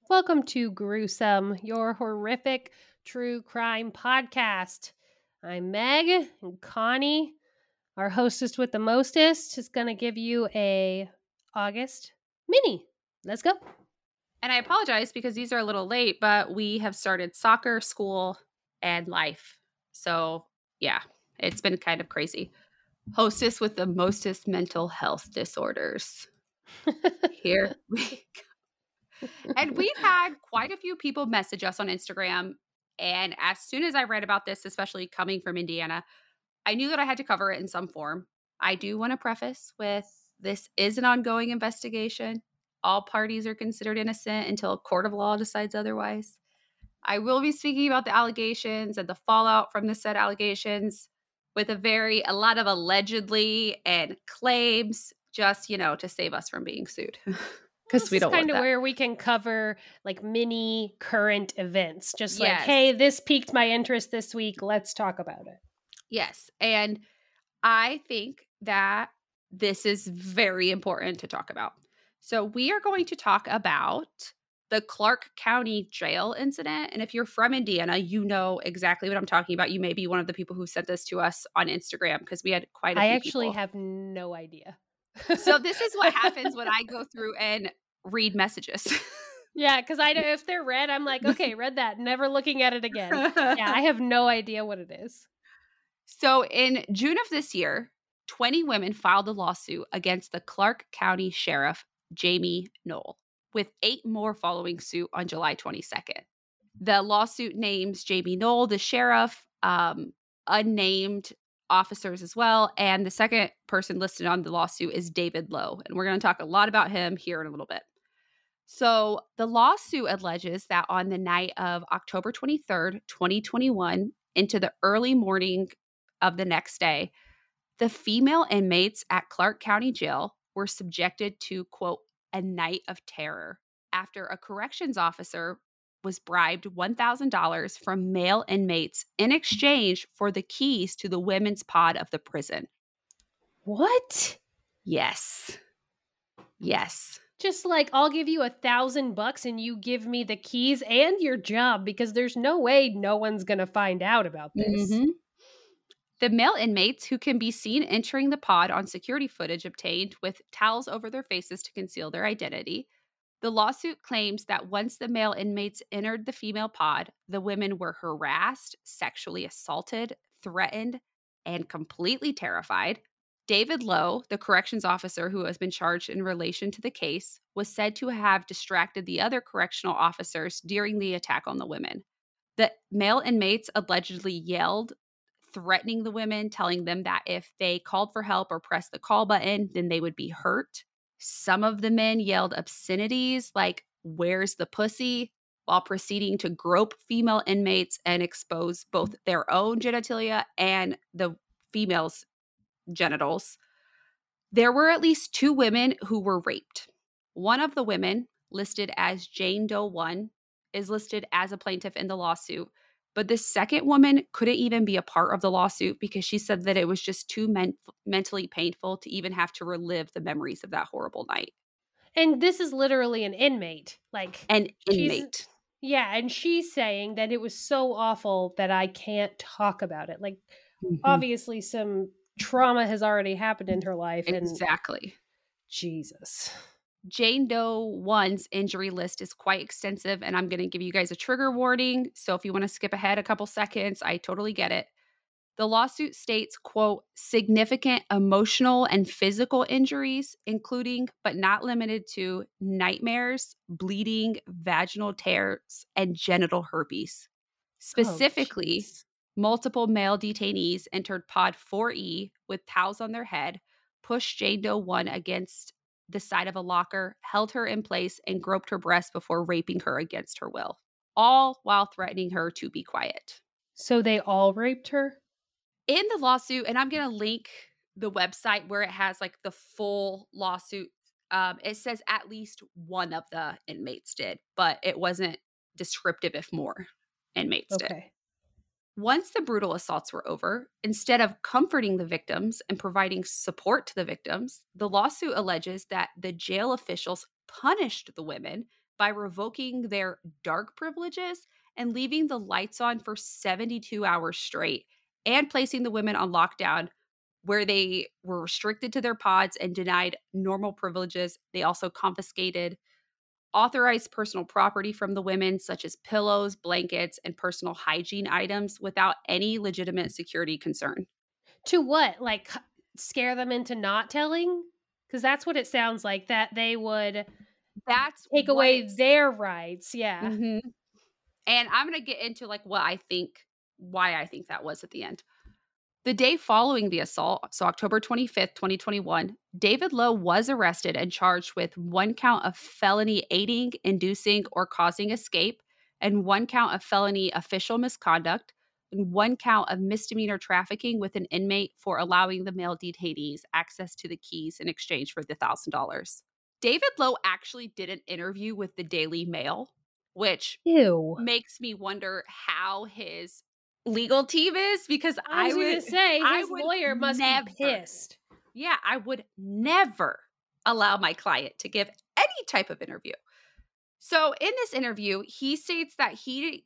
Welcome to Gruesome, your horrific true crime podcast. I'm Meg, and Connie, our hostess with the mostest, is going to give you a August mini. Let's go. And I apologize because these are a little late, but we have started soccer, school, and life. So, yeah, it's been kind of crazy. Hostess with the mostest mental health disorders. Here we go. And we've had quite a few people message us on Instagram. And as soon as I read about this, especially coming from Indiana, I knew that I had to cover it in some form. I do want to preface with this is an ongoing investigation. All parties are considered innocent until a court of law decides otherwise. I will be speaking about the allegations and the fallout from the said allegations with a lot of allegedly and claims, just, to save us from being sued. Because This we is don't want kind of that. where we can cover like mini current events. Just like, hey, Yes. this piqued my interest this week. Let's talk about it. Yes. And I think that this is very important to talk about. So, we are going to talk about the Clark County jail incident. And if you're from Indiana, you know exactly what I'm talking about. You may be one of the people who sent this to us on Instagram because we had quite a I few actually people. have no idea. So, this is what happens when I go through and read messages. Yeah, because I know if they're red, I'm like, okay, read that, never looking at it again. Yeah, I have no idea what it is. So, in June of this year, 20 women filed a lawsuit against the Clark County Sheriff, Jamie Knoll, with 8 more following suit on July 22nd. The lawsuit names Jamie Knoll, the sheriff, unnamed officers as well. And the second person listed on the lawsuit is David Lowe. And we're going to talk a lot about him here in a little bit. So, the lawsuit alleges that on the night of October 23rd, 2021, into the early morning of the next day, the female inmates at Clark County Jail were subjected to, quote, a night of terror after a corrections officer was bribed $1,000 from male inmates in exchange for the keys to the women's pod of the prison. What? Yes. Yes. Just like I'll give you $1,000 and you give me the keys and your job because there's no way no one's gonna find out about this. Mm-hmm. The male inmates, who can be seen entering the pod on security footage obtained with towels over their faces to conceal their identity. The lawsuit claims that once the male inmates entered the female pod, the women were harassed, sexually assaulted, threatened, and completely terrified. David Lowe, the corrections officer who has been charged in relation to the case, was said to have distracted the other correctional officers during the attack on the women. The male inmates allegedly yelled, threatening the women, telling them that if they called for help or pressed the call button, then they would be hurt. Some of the men yelled obscenities like, "Where's the pussy?" while proceeding to grope female inmates and expose both their own genitalia and the females' genitals. There were at least 2 women who were raped. One of the women, listed as Jane Doe 1, is listed as a plaintiff in the lawsuit. But the second woman couldn't even be a part of the lawsuit because she said that it was just too mentally painful to even have to relive the memories of that horrible night. And this is literally an inmate. Like An she's inmate. yeah, and she's saying that it was so awful that I can't talk about it. Like Mhm. obviously some trauma has already happened in her life and Exactly. Jesus. Jane Doe 1's injury list is quite extensive, and I'm going to give you guys a trigger warning. So if you want to skip ahead a couple seconds, I totally get it. The lawsuit states, quote, significant emotional and physical injuries, including but not limited to nightmares, bleeding, vaginal tears, and genital herpes. Oh, Specifically, jeez. multiple male detainees entered Pod 4E with towels on their head, pushed Jane Doe 1 against the side of a locker, held her in place, and groped her breast before raping her against her will, all while threatening her to be quiet. So they all raped her? In the lawsuit, and I'm going to link the website where it has like the full lawsuit. It says at least one of the inmates did, but it wasn't descriptive if more inmates did. Okay. Once the brutal assaults were over, instead of comforting the victims and providing support to the victims, the lawsuit alleges that the jail officials punished the women by revoking their dark privileges and leaving the lights on for 72 hours straight and placing the women on lockdown where they were restricted to their pods and denied normal privileges. They also confiscated authorized personal property from the women, such as pillows, blankets, and personal hygiene items without any legitimate security concern. To what? Like scare them into not telling? Because that's what it sounds like, that they would That's take what away it's. their rights. Yeah. Mhm. And I'm going to get into like what I think, why I think that was at the end. The day following the assault, so October 25th, 2021, David Lowe was arrested and charged with 1 count of felony aiding, inducing, or causing escape, and 1 count of felony official misconduct, and 1 count of misdemeanor trafficking with an inmate for allowing the male detainees access to the keys in exchange for the $1,000. David Lowe actually did an interview with the Daily Mail, which Ew. makes me wonder how his legal team is, because I was going to say, I his would lawyer must be never, pissed. yeah, I would never allow my client to give any type of interview. So in this interview, he states that he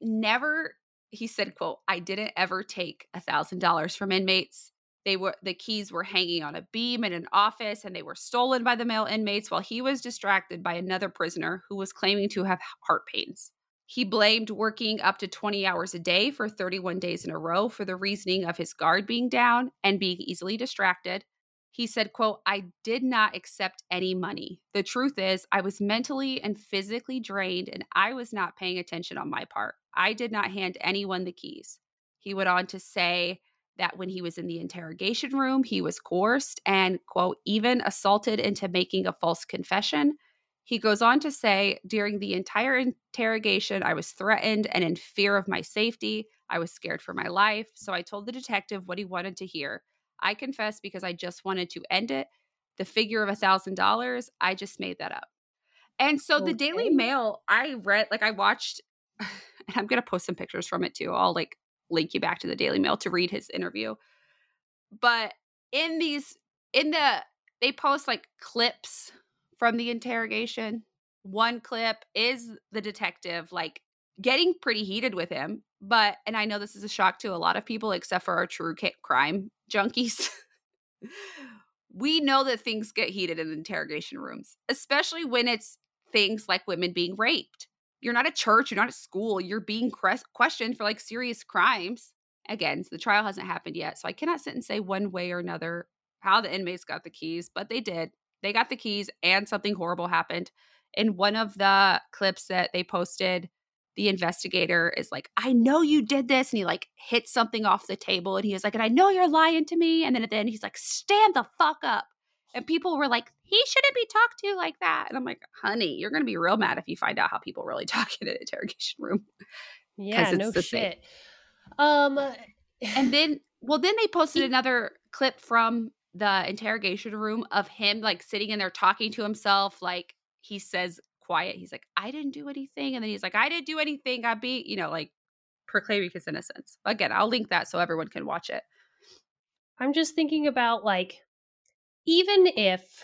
said, quote, "I didn't ever take $1,000 from inmates. The keys were hanging on a beam in an office and they were stolen by the male inmates while he was distracted by another prisoner who was claiming to have heart pains." He blamed working up to 20 hours a day for 31 days in a row for the reasoning of his guard being down and being easily distracted. He said, quote, "I did not accept any money. The truth is, I was mentally and physically drained and I was not paying attention on my part. I did not hand anyone the keys." He went on to say that when he was in the interrogation room, he was coerced and, quote, even assaulted into making a false confession. He goes on to say, "During the entire interrogation, I was threatened and in fear of my safety. I was scared for my life. So I told the detective what he wanted to hear. I confess because I just wanted to end it. The figure of $1,000, I just made that up." And so the Daily Okay. Mail, I read, like I watched, and I'm going to post some pictures from it too. I'll like link you back to the Daily Mail to read his interview. But they post like clips from the interrogation. One clip is the detective like getting pretty heated with him. And I know this is a shock to a lot of people, except for our true crime junkies. We know that things get heated in interrogation rooms, especially when it's things like women being raped. You're not at church, you're not at school, you're being questioned for like serious crimes. Again, the trial hasn't happened yet, so I cannot sit and say one way or another how the inmates got the keys, but they did. They got the keys and something horrible happened. In one of the clips that they posted, the investigator is like, "I know you did this." And he like hits something off the table and he is like, "And I know you're lying to me." And then at the end, he's like, "Stand the fuck up." And people were like, "He shouldn't be talked to like that." And I'm like, honey, you're going to be real mad if you find out how people really talk in an interrogation room, because Yeah, it's no the same. shit. Um, And then they posted another clip from the interrogation room of him like sitting in there talking to himself. Like he says quiet. He's like, "I didn't do anything." And then he's like, "I didn't do anything. I beat," like proclaiming his innocence. Again, I'll link that so everyone can watch it. I'm just thinking about like, even if,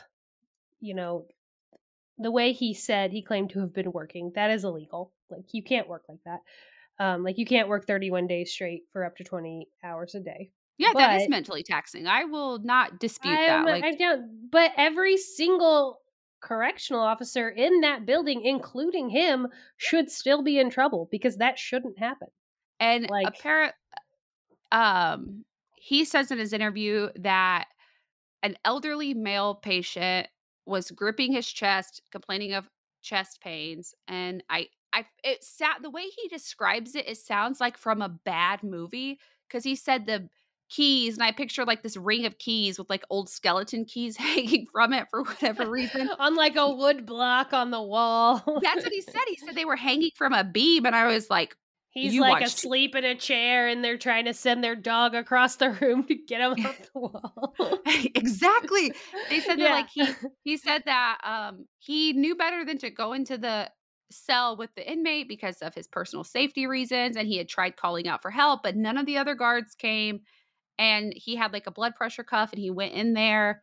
the way he said he claimed to have been working, that is illegal. Like, you can't work like that. Like, you can't work 31 days straight for up to 20 hours a day. Yeah, that is But mentally taxing. I will not dispute that. Like, I don't. But every single correctional officer in that building, including him, should still be in trouble because that shouldn't happen. and Like, he says in his interview that an elderly male patient was gripping his chest, complaining of chest pains, and the way he describes it, it sounds like from a bad movie, because he said the keys, and I picture like this ring of keys with like old skeleton keys hanging from it for whatever reason. on like a wood block on the wall. That's what he said. He said they were hanging from a beam, and I was like, He's "You like watched too." asleep in a chair and they're trying to send their dog across the room to get him off the wall. Exactly. They said that Yeah. like he said that he knew better than to go into the cell with the inmate because of his personal safety reasons, and he had tried calling out for help, but none of the other guards came, and he had like a blood pressure cuff and he went in there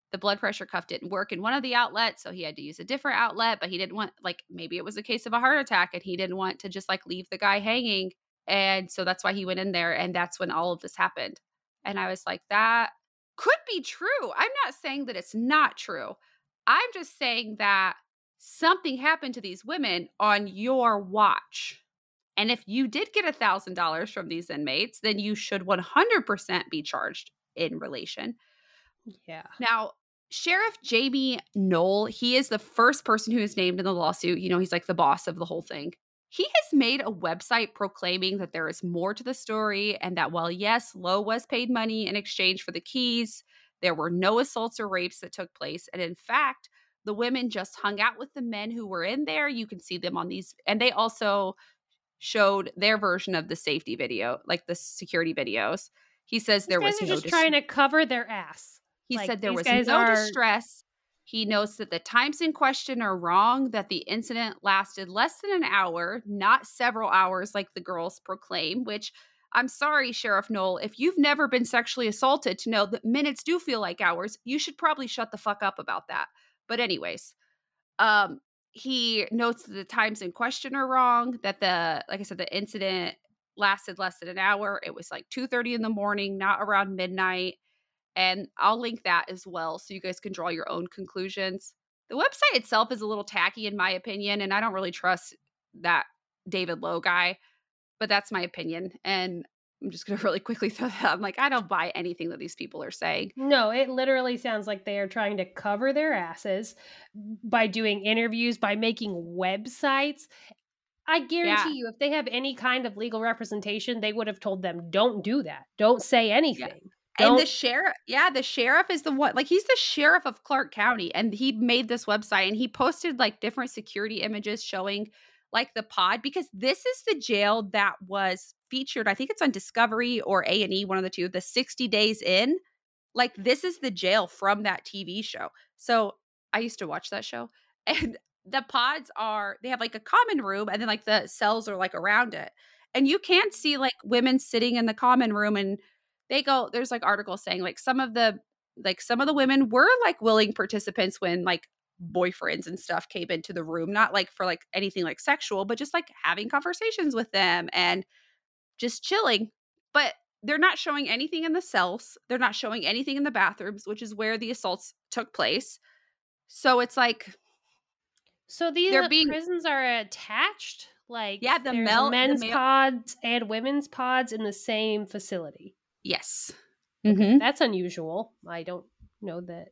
the blood pressure cuff didn't work in one of the outlets, so he had to use a different outlet, but he didn't want, like, maybe it was a case of a heart attack and he didn't want to just like leave the guy hanging. And so that's why he went in there, and that's when all of this happened. And I was like, that could be true. I'm not saying that it's not true. I'm just saying that something happened to these women on your watch. And if you did get $1,000 from these inmates, then you should 100% be charged in relation. Yeah. Now, Sheriff Jamie Knoll, he is the first person who is named in the lawsuit. You know, he's like the boss of the whole thing. He has made a website proclaiming that there is more to the story and that while, yes, Lowe was paid money in exchange for the keys, there were no assaults or rapes that took place. And in fact, the women just hung out with the men who were in there. You can see them on these. And they also showed their version of the safety video, like the security videos. He says These there guys was are no just trying to cover their ass. he Like, said there these was guys no are- distress. He notes that the times in question are wrong, that the incident lasted less than an hour, not several hours like the girls proclaim, which I'm sorry, Sheriff Knoll, if you've never been sexually assaulted to know that minutes do feel like hours, you should probably shut the fuck up about that. But anyways, he notes that the times in question are wrong, that like I said, the incident lasted less than an hour. It was like 2:30 in the morning, not around midnight. And I'll link that as well so you guys can draw your own conclusions. The website itself is a little tacky in my opinion, and I don't really trust that David Lowe guy, but that's my opinion. And I'm just going to really quickly throw that out. I'm like, I don't buy anything that these people are saying. No, it literally sounds like they are trying to cover their asses by doing interviews, by making websites. I guarantee you, if they have any kind of legal representation, they would have told them, don't do that. Don't say anything. And the sheriff is the one, like, he's the sheriff of Clark County, and he made this website and he posted like different security images showing like the pod, because this is the jail that was featured. I think it's on Discovery or A&E, one of the two, the 60 Days In. Like, this is the jail from that TV show. So I used to watch that show, and the pods they have like a common room, and then like the cells are like around it. And you can't see like women sitting in the common room, and there's like articles saying like some of the women were like willing participants when like boyfriends and stuff came into the room, not like for like anything like sexual, but just like having conversations with them and just chilling. But they're not showing anything in the cells. They're not showing anything in the bathrooms, which is where the assaults took place. So it's like, so these prisons are attached? Like, yeah, there's men's pods and women's pods in the same facility. Yes. Okay, that's unusual. I don't know that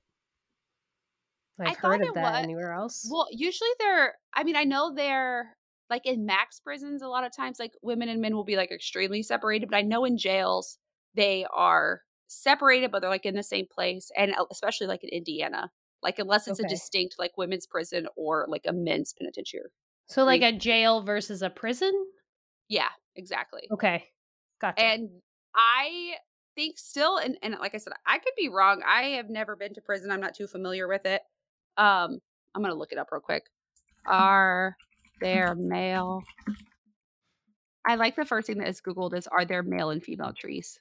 I've heard of that anywhere else. Well, usually I know they're like in max prisons, a lot of times like women and men will be like extremely separated, but I know in jails they are separated, but they're like in the same place. And especially like in Indiana, like unless it's a distinct like women's prison or like a men's penitentiary. So like a jail versus a prison? Yeah, exactly. Okay. Gotcha. And I think still, and like I said, I could be wrong. I have never been to prison. I'm not too familiar with it. I'm going to look it up real quick. Are there male? I like the first thing that is Googled is, are there male and female trees?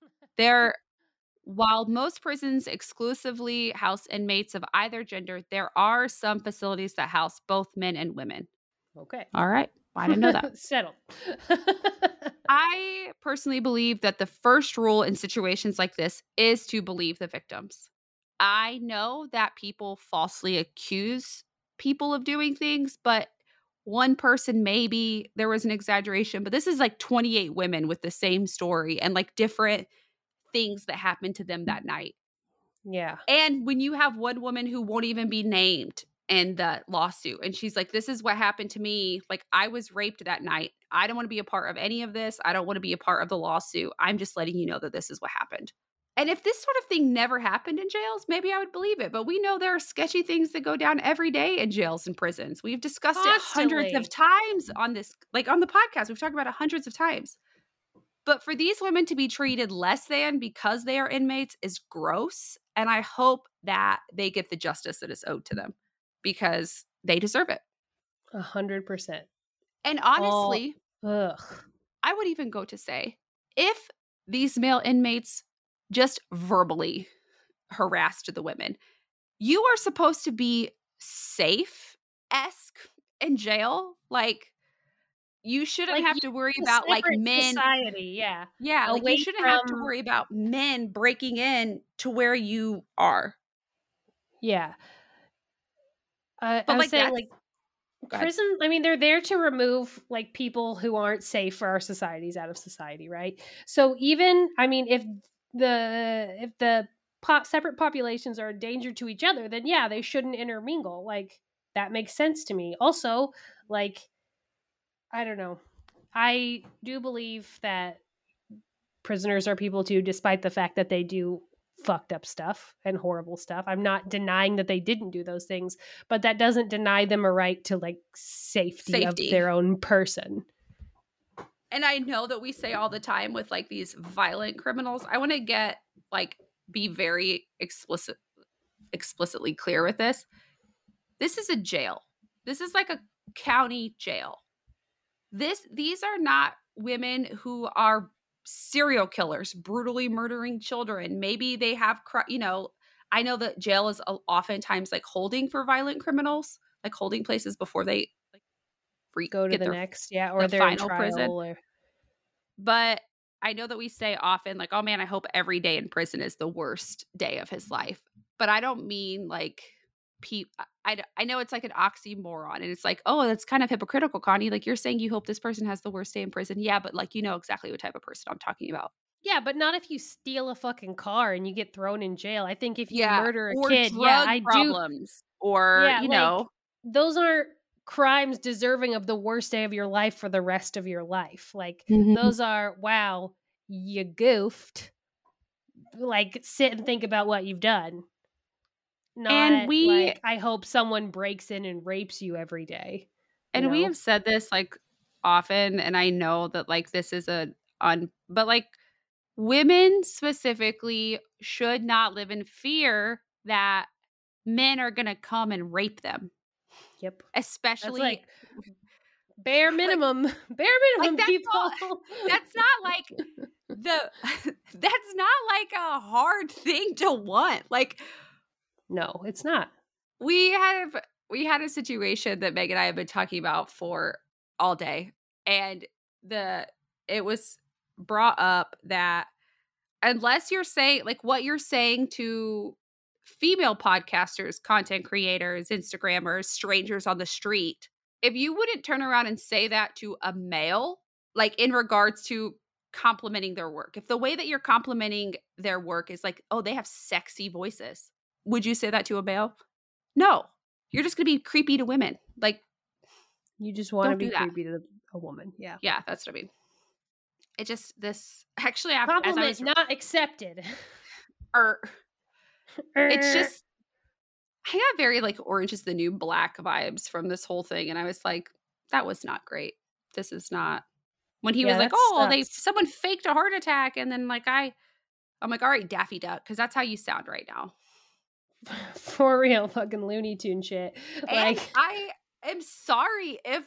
While most prisons exclusively house inmates of either gender, there are some facilities that house both men and women. Okay. All right. I didn't know that. Settled. I personally believe that the first rule in situations like this is to believe the victims. I know that people falsely accuse people of doing things, but one person, maybe there was an exaggeration, but this is like 28 women with the same story and like different things that happened to them that night. Yeah. And when you have one woman who won't even be named in the lawsuit, and she's like, this is what happened to me. Like, I was raped that night. I don't want to be a part of any of this. I don't want to be a part of the lawsuit. I'm just letting you know that this is what happened. And if this sort of thing never happened in jails, maybe I would believe it. But we know there are sketchy things that go down every day in jails and prisons. We've discussed it hundreds of times on this, like on the podcast. We've talked about it hundreds of times. But for these women to be treated less than because they are inmates is gross. And I hope that they get the justice that is owed to them because they deserve it. 100%. And honestly, I would even go to say, if these male inmates just verbally harassed the women, you are supposed to be safe-esque in jail. Like, you shouldn't Like, have you to worry a about, like, separate men. society, yeah, Yeah, like, you away shouldn't have to from worry about men breaking in to where you are. yeah. I But, was like, saying, that's like, go ahead. prison, I mean, they're there to remove, like, people who aren't safe for our societies out of society, right? So even, I mean, if the separate populations are a danger to each other, then yeah, they shouldn't intermingle. Like, that makes sense to me. Also, like, I don't know. I do believe that prisoners are people too, despite the fact that they do fucked up stuff and horrible stuff. I'm not denying that they didn't do those things, but that doesn't deny them a right to, like, safety of Safety. their own person. And I know that we say all the time with, like, these violent criminals, I wanna be very explicitly clear with this. This is a jail. This is like a county jail. These are not women who are serial killers, brutally murdering children. Maybe they have, I know that jail is oftentimes like holding for violent criminals, like holding places before they like Go to get the next, yeah, or the they're in final prison. trial, or But I know that we say often, like, oh man, I hope every day in prison is the worst day of his life. But I don't mean like, I know it's like an oxymoron, and it's like, oh, that's kind of hypocritical, Connie. Like, you're saying you hope this person has the worst day in prison. Yeah, but like, you know exactly what type of person I'm talking about. yeah, but not if you steal a fucking car and you get thrown in jail. I think if you Yeah. murder a Or kid, yeah, drug I do. problems, or, Yeah, like, those aren't crimes deserving of the worst day of your life for the rest of your life. Like, Mhm. those are, wow, you goofed. Like, sit and think about what you've done. And Not we like, I hope someone breaks in and rapes you every day, you and we know? have said this like often, and I know that like this is but like women specifically should not live in fear that men are gonna come and rape them, Yep. That's especially like bare like minimum, bare like minimum, people. that's not like the that's not like a hard thing to want. Like No, it's not. we have we had a situation that Meg and I have been talking about for all day, and the it was brought up that unless you're saying like what you're saying to female podcasters, content creators, Instagrammers, strangers on the street, if you wouldn't turn around and say that to a male, like in regards to complimenting their work, if the way that you're complimenting their work is like, oh, they have sexy voices, would you say that to a male? No. You're just going to be creepy to women. Like, You just want to don't be do that. creepy to a woman. Yeah. Yeah, that's what I mean. It just, this, actually, as I Compliment was, not accepted. or it's Er, just, I got very like Orange is the New Black vibes from this whole thing. And I was like, that was not great. This is not. When he was yeah, like, that oh, sucks. someone faked a heart attack. And then like, I'm like, all right, Daffy Duck, because that's how you sound right now. For real, fucking Looney Tune shit. And Like, I am sorry if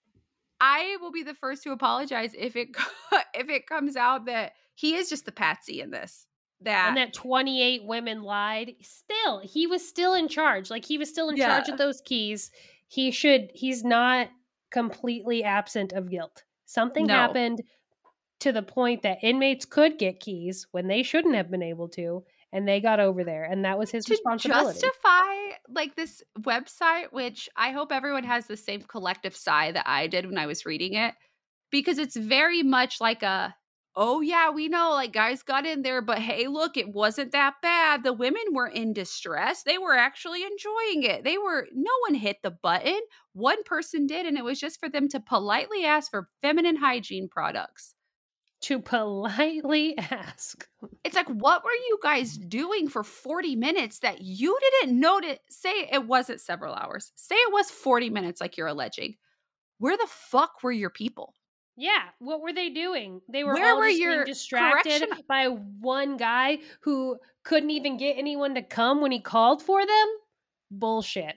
I will be the first to apologize if it if it comes out that he is just the patsy in this. and That that 28 women lied. Still, he was still in charge. Like, he was still in yeah, charge of those keys. He's not completely absent of guilt. Something no. happened to the point that inmates could get keys when they shouldn't have been able to, and they got over there, and that was his To responsibility. justify like this website, which I hope everyone has the same collective sigh that I did when I was reading it, because it's very much like a, oh yeah, we know like guys got in there, but hey, look, it wasn't that bad. The women were in distress. They were actually enjoying it. No one hit the button. One person did, and it was just for them to politely ask for feminine hygiene products. To politely ask. It's like, what were you guys doing for 40 minutes that you didn't notice? Say it wasn't several hours. Say it was 40 minutes, like you're alleging. Where the fuck were your people? Yeah, what were they doing? They were Where all were just being your distracted by one guy who couldn't even get anyone to come when he called for them? Bullshit.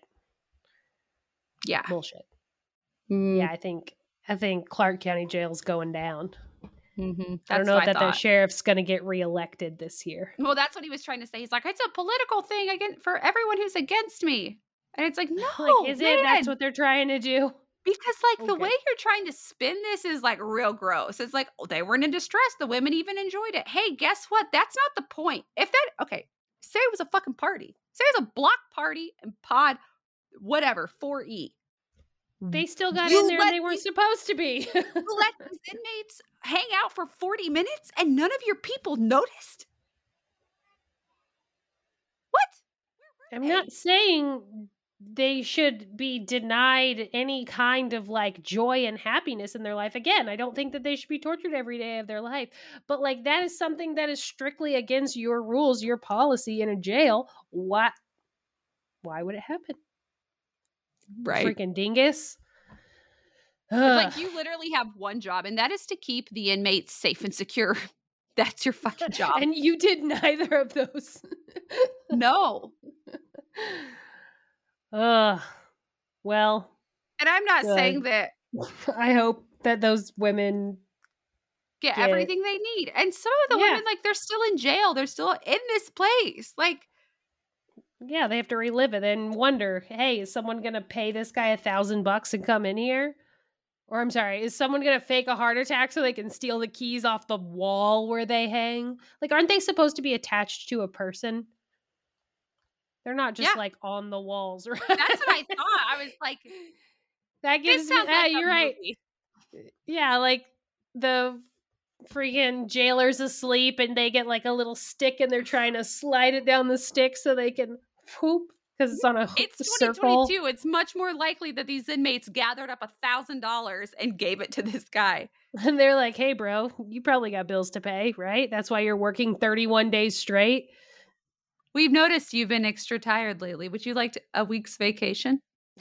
Yeah. Bullshit. Mm. Yeah, I think Clark County Jail's going down. Mm-hmm. I don't That's know what I that the thought. sheriff's going to get reelected this year. Well, that's what he was trying to say. He's like, it's a political thing again for everyone who's against me. And it's like, Like, no, is it? That's man. what they're trying to do? Because like the way Okay. you're trying to spin this is like real gross. It's like, oh, they weren't in distress. The women even enjoyed it. Hey, guess what? That's not the point. If that, okay, say it was a fucking party. Say it was a block party and pod, whatever, 4E. They still got You in there and let they weren't these supposed to be. you let these inmates hang out for 40 minutes and none of your people noticed? What? Where I'm were not they? saying they should be denied any kind of like joy and happiness in their life. Again, I don't think that they should be tortured every day of their life. But like that is something that is strictly against your rules, your policy in a jail. Why would it happen? Right. Freaking dingus. It's Ugh. like you literally have one job, and that is to keep the inmates safe and secure. That's your fucking job. And you did neither of those. No. Ugh. Well, And I'm not saying good. that I hope that those women get get everything they need. And some of the yeah. women, like, they're still in jail. They're still in this place. Like, Yeah, they have to relive it and wonder, hey, is someone gonna pay this guy $1,000 and come in here? Or I'm sorry, is someone gonna fake a heart attack so they can steal the keys off the wall where they hang? Like, aren't they supposed to be attached to a person? They're not just yeah, like on the walls, right? that's what I thought. I was like, That this gives me sounds like a you're right. movie. Yeah, like the freaking jailer's asleep and they get like a little stick and they're trying to slide it down the stick so they can whoop because it's on a It's circle. 2022. It's much more likely that these inmates gathered up $1,000 and gave it to this guy. And they're like, hey, bro, you probably got bills to pay, right? That's why you're working 31 days straight. We've noticed you've been extra tired lately. Would you like a week's vacation?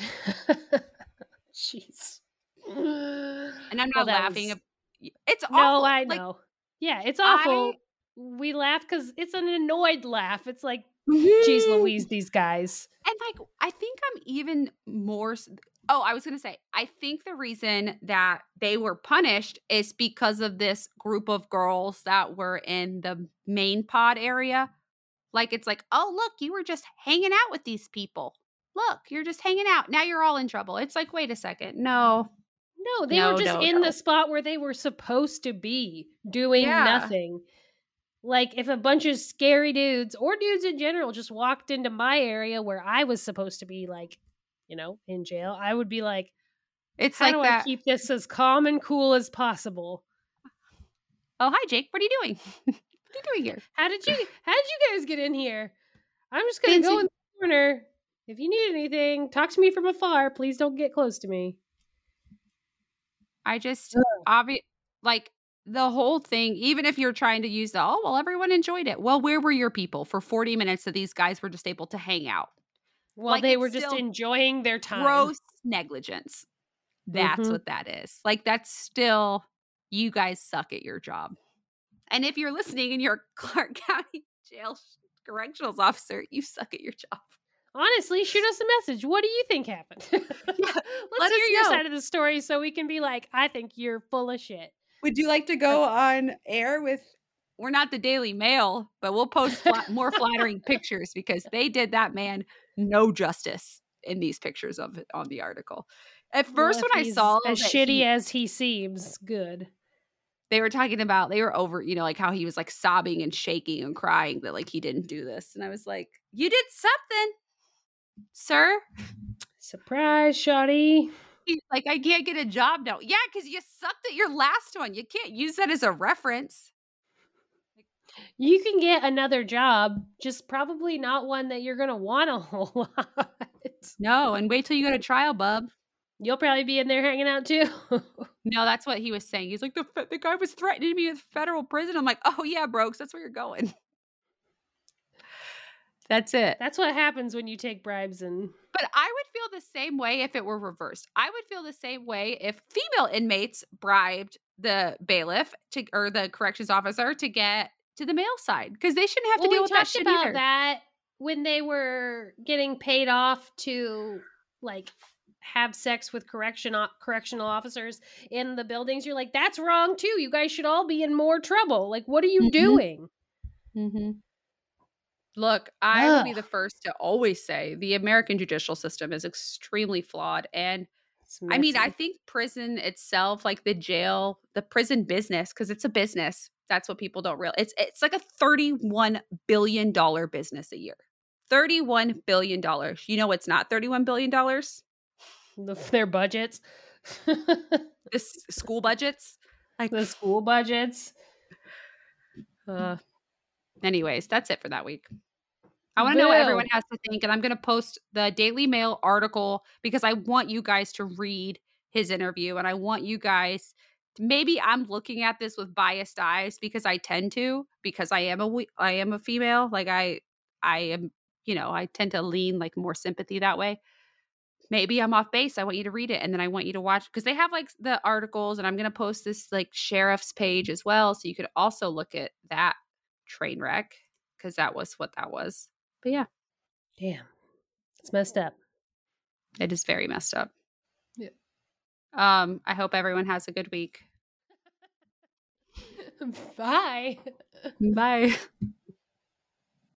Jeez. And I'm Well, not that laughing. was It's no, awful. I Like, know. Yeah, it's I awful. We laugh because it's an annoyed laugh. It's like, geez Louise, these guys. And like, I think I'm even more. Oh, I was going to say, I think the reason that they were punished is because of this group of girls that were in the main pod area. Like, it's like, oh, look, you were just hanging out with these people. Look, you're just hanging out. Now you're all in trouble. It's like, wait a second. No, No, they were no, just no, in no. the spot where they were supposed to be doing Yeah. nothing. Like if a bunch of scary dudes or dudes in general just walked into my area where I was supposed to be like, in jail, I would be like, It's how do like I that. keep this as calm and cool as possible? Oh, hi, Jake. What are you doing? What are you doing here? How did you guys get in here? I'm just gonna go in Dancing. the corner. If you need anything, talk to me from afar. Please don't get close to me. I just like the whole thing, even if you're trying to use oh, well, everyone enjoyed it. Well, where were your people for 40 minutes that these guys were just able to hang out? Well, Like, they it's were just still enjoying their time. gross negligence. That's Mhm. what that is. Like, that's still, you guys suck at your job. And if you're listening and you're a Clark County Jail correctionals officer, you suck at your job. Honestly, shoot us a message. What do you think happened? Yeah, Let's let hear us your know. side of the story so we can be like, I think you're full of shit. Would you like to go on air with? We're not the Daily Mail, but we'll post more flattering pictures because they did that man no justice in these pictures of it on the article. At first, Well, if when I he's saw as that shitty as he seems, good. they were talking about, they were over, like how he was like sobbing and shaking and crying that like he didn't do this. And I was like, you did something, sir. Surprise, shoddy. He's like, I can't get a job now. Yeah, because you sucked at your last one. You can't use that as a reference. You can get another job, just probably not one that you're going to want a whole lot. No, and wait till you go to trial, bub. You'll probably be in there hanging out too. No, that's what he was saying. He's like, the guy was threatening me with federal prison. I'm like, oh yeah, bro, 'cause that's where you're going. That's it. That's what happens when you take bribes and But I would feel the same way if it were reversed. I would feel the same way if female inmates bribed the bailiff or the corrections officer to get to the male side, because they shouldn't have to deal with that shit about either. that when they were getting paid off to like have sex with correctional officers in the buildings. You're like, that's wrong too. You guys should all be in more trouble. Like, what are you doing? Look, I will be the first to always say the American judicial system is extremely flawed. And I mean, I think prison itself, like the jail, the prison business, because it's a business. That's what people don't realize. It's like a $31 billion business a year. $31 billion. You know it's not $31 billion? Their budgets. This school budgets. Like the school budgets. Anyways, that's it for that week. I want to know what everyone has to think, and I'm going to post the Daily Mail article because I want you guys to read his interview, and I want you guys maybe I'm looking at this with biased eyes because I tend to, because I am a female. Like I am, I tend to lean like more sympathy that way. Maybe I'm off base. I want you to read it, and then I want you to watch because they have like the articles, and I'm going to post this like sheriff's page as well, so you could also look at that train wreck because that was what that was. But yeah. Damn. It's messed up. It is very messed up. Yeah. I hope everyone has a good week. Bye. Bye.